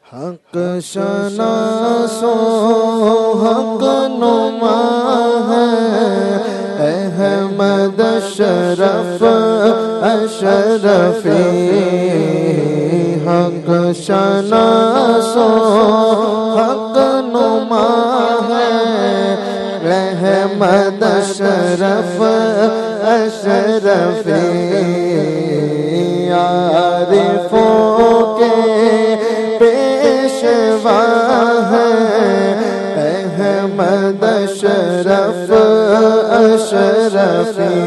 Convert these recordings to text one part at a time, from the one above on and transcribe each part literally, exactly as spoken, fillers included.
حق شناسو حق نما ہے احمد اشرف اشرفی، حق شناسو حق نما ہے احمد اشرف اشرفی، عارفوں کے پیشوا ہے احمد اشرف اشرفی،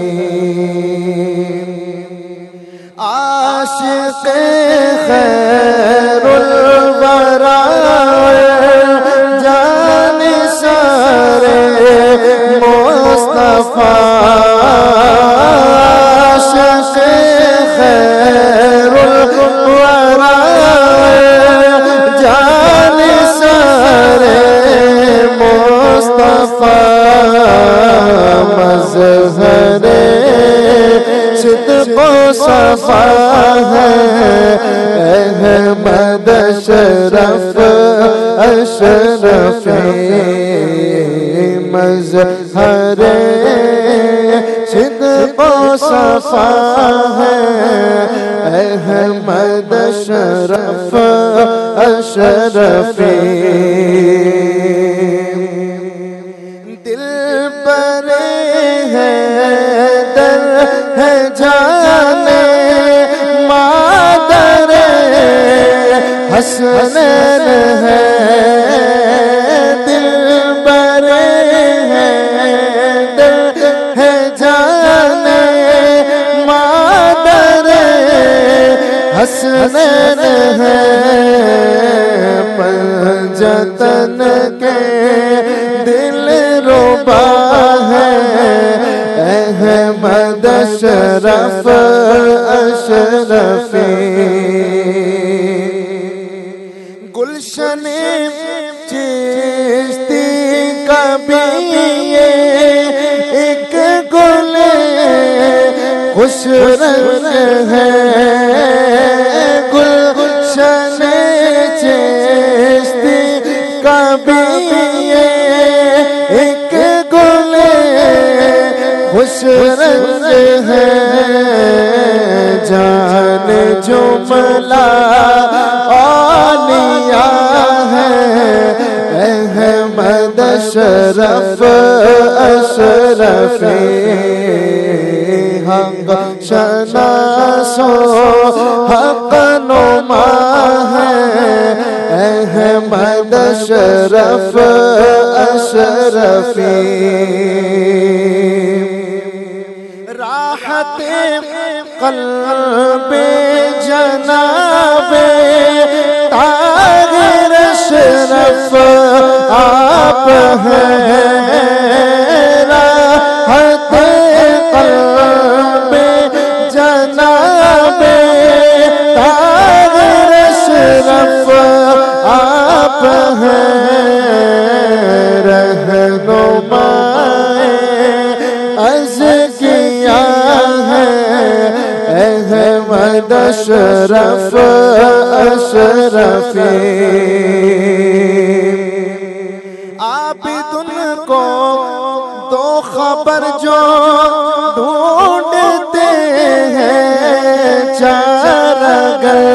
عاشق خیر الورا جانثار مصطفیٰ، عاشق خیر الورا جانثار مصطفیٰ، مظہر صدق و صفا ہے احمد اشرف اشرفی، مظہر صدق و صفا ہے احمد اشرف اشرفی، دل پر ہے در ہے جانے مادر حسنین ہے، دل پر ہے در ہے جانے مادر حسنین ہے، پنجتن کے دل ربا ہے احمد اشرف اشرفی، گلشن چشتی کا بھی ایک گل خوش رنگ ہے، گلشن چشتی کا بھی ایک گل خوش رنگ ہے، جان جملہ اولیاء ہے احمد اشرف اشرفی، حق شناسو حق نما ہے احمد اشرف اشرفی، راحت قلب جناب طاہر اشرف آپ ہیں، راحت قلب جناب طاہر اشرف آپ ہیں، رہنمائے ازکیا ہے احمد اشرف اشرفی، عابد ان کو دو خبر جو ڈھونڈتے ہیں چار گر،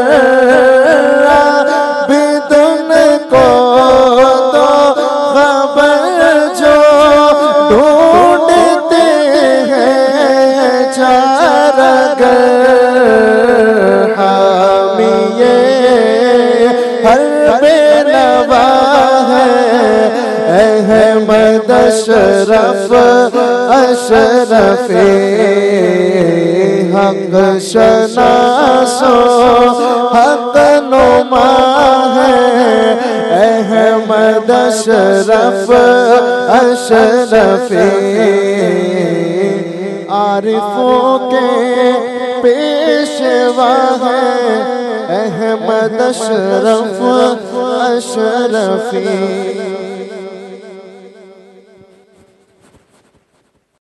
عابد ان کو دو خبر جو ڈھونڈتے ہیں چار گر، حامی ہر بے نوا ہے احمد اشرف اشرفی، حق شناسو حق نما ہے احمد اشرف اشرفی، عارفوں کے پیشوا ہے احمد اشرف اشرفی۔